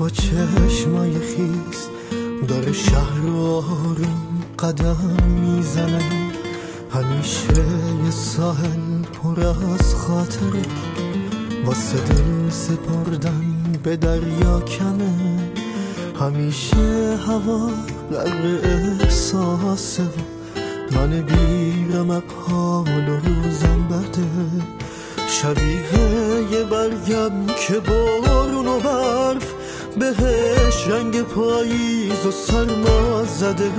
با چشمای خیس داره شهر رو آروم قدم میزنه، همیشه یه ساحل پر از خاطره، واسه دل سپردن به دریا کمه، همیشه هوا غرق احساسه و من بیرمق حال و روزم بده، شبیه یه برگم که بارون و برف بهش رنگ پاییز و سرما زده،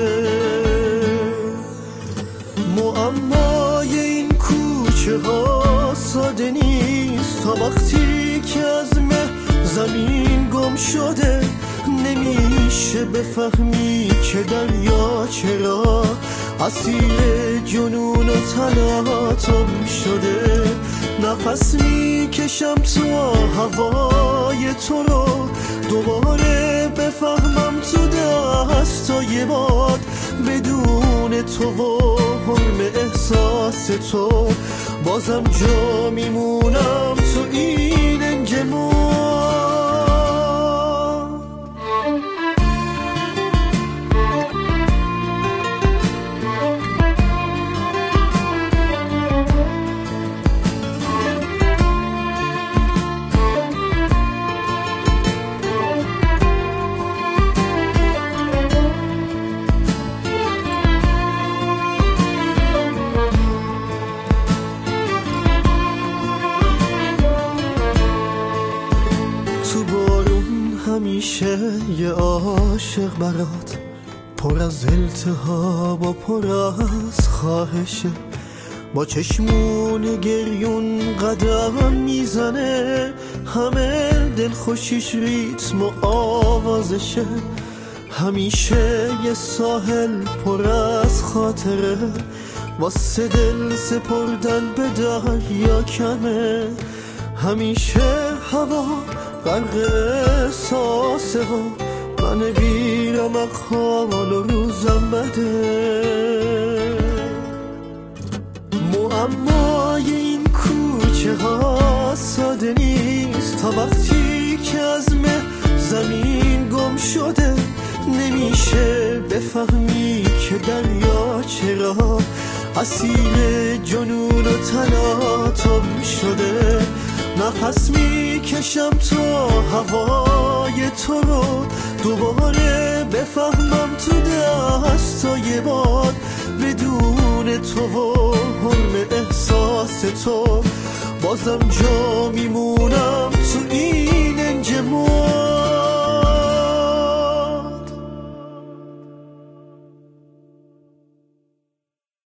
معمای این کوچه ها ساده نیست تا وقتی که از مه زمین گم شده، نمیشه بفهمی که دریا چرا اسیر جنون و تلاطم شده، نفس میکشم تا هوای تو رو دوباره بفهمم تو دستای باد، بدون تو و حرم احساس تو بازم جا میمونم تو این انجماد. همیشه یه عاشق برات پر از التهاب و پر از خواهشه، با چشمون گریون قدم میزنه، همه دلخوشیش ریتم و آوازشه، همیشه یه ساحل پر از خاطره، واسه دل سپردن به دریا کمه، همیشه هوا غرق احساسه و من بیرمق حال و روزم بده، معمای این کوچه ها ساده نیست تا وقتی که از مه زمین گم شده، نمیشه بفهمی که دریا چرا اسیر جنون و تلاطم شده، نفس میکشم تا هوای تو رو دوباره بفهمم تو دستای باد، بدون تو و حرم احساس تو بازم جا میمونم تو این